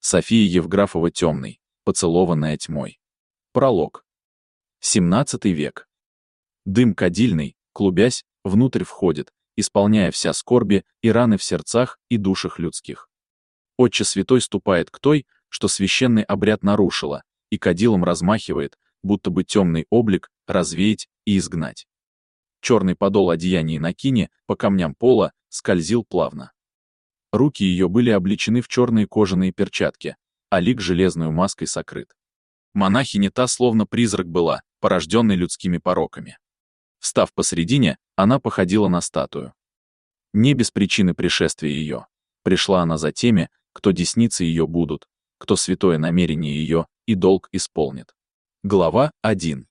София Евграфова Темный, поцелованная тьмой. Пролог. 17 век. Дым кадильный, клубясь, внутрь входит, исполняя вся скорби и раны в сердцах и душах людских. Отче Святой ступает к той, что священный обряд нарушила, и кадилом размахивает, будто бы темный облик развеять и изгнать. Черный подол одеяния накини по камням пола скользил плавно. Руки ее были облечены в черные кожаные перчатки, а лик железной маской сокрыт. Монахиня та словно призрак была, порожденный людскими пороками. Встав посредине, она походила на статую. Не без причины пришествия ее. Пришла она за теми, кто десницы ее будут, кто святое намерение ее и долг исполнит. Глава 1.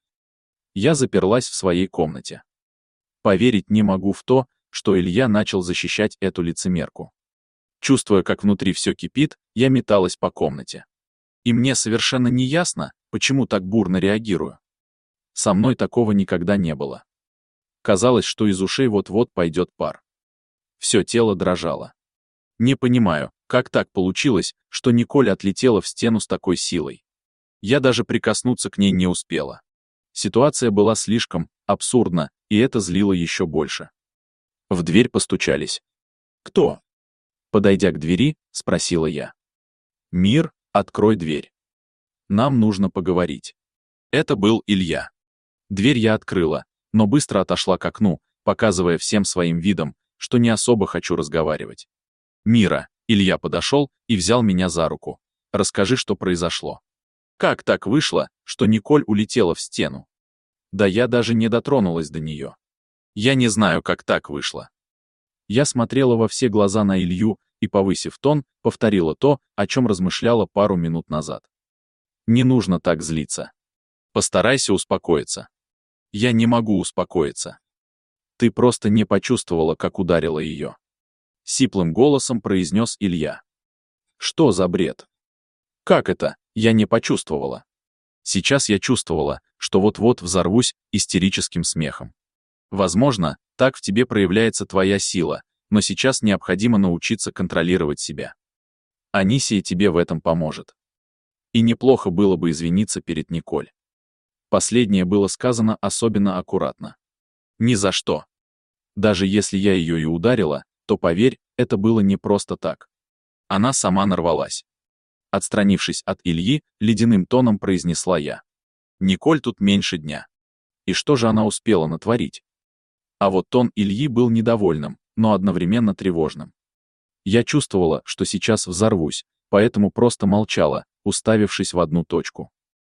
Я заперлась в своей комнате. Поверить не могу в то, что Илья начал защищать эту лицемерку. Чувствуя, как внутри все кипит, я металась по комнате. И мне совершенно не ясно, почему так бурно реагирую. Со мной такого никогда не было. Казалось, что из ушей вот-вот пойдет пар. Все тело дрожало. Не понимаю, как так получилось, что Николь отлетела в стену с такой силой. Я даже прикоснуться к ней не успела. Ситуация была слишком абсурдна, и это злило еще больше. В дверь постучались. «Кто?» Подойдя к двери, спросила я. «Мир, открой дверь. Нам нужно поговорить». Это был Илья. Дверь я открыла, но быстро отошла к окну, показывая всем своим видом, что не особо хочу разговаривать. «Мира», Илья подошел и взял меня за руку. «Расскажи, что произошло. Как так вышло, что Николь улетела в стену?» Да я даже не дотронулась до нее. Я не знаю, как так вышло. Я смотрела во все глаза на Илью и, повысив тон, повторила то, о чем размышляла пару минут назад. Не нужно так злиться. Постарайся успокоиться. Я не могу успокоиться. Ты просто не почувствовала, как ударила ее. Сиплым голосом произнес Илья. Что за бред? Как это, я не почувствовала? Сейчас я чувствовала, что вот-вот взорвусь истерическим смехом. Возможно, так в тебе проявляется твоя сила, но сейчас необходимо научиться контролировать себя. Анисия тебе в этом поможет. И неплохо было бы извиниться перед Николь. Последнее было сказано особенно аккуратно. Ни за что. Даже если я ее и ударила, то, поверь, это было не просто так. Она сама нарвалась. Отстранившись от Ильи, ледяным тоном произнесла я. Николь тут меньше дня. И что же она успела натворить? А вот тон Ильи был недовольным, но одновременно тревожным. Я чувствовала, что сейчас взорвусь, поэтому просто молчала, уставившись в одну точку.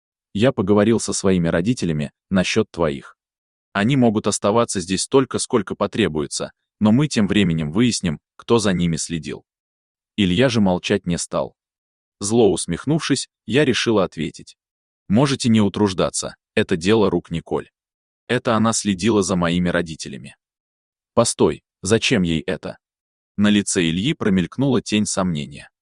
Я поговорил со своими родителями насчет твоих. Они могут оставаться здесь столько, сколько потребуется, но мы тем временем выясним, кто за ними следил. Илья же молчать не стал. Зло усмехнувшись, я решила ответить. Можете не утруждаться, это дело рук Николь. Это она следила за моими родителями. Постой, зачем ей это? На лице Ильи промелькнула тень сомнения.